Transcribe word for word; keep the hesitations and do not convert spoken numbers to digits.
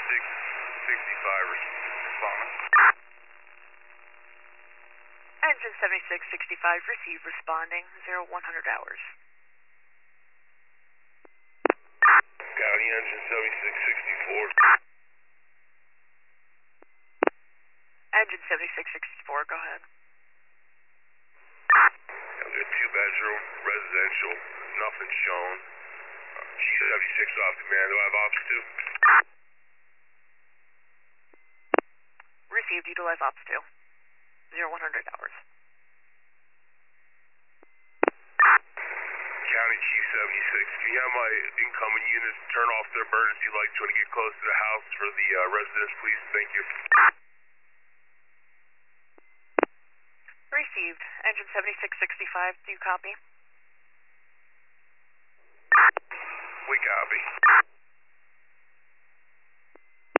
seventy-six sixty-five responding. Engine seventy-six sixty-five, receive responding, zero one hundred hours. County engine seventy-six sixty-four. Engine seventy-six sixty-four, go ahead. I've got two bedroom, residential, nothing shown. G seventy-six off command, do I have ops two? Received, utilize ops two, zero one hundred hours. County Chief seventy-six, can you have my incoming units turn off their emergency lights when they get close to the house for the uh, residents, please? Thank you. Received. Engine seventy-six sixty-five, do you copy? We copy.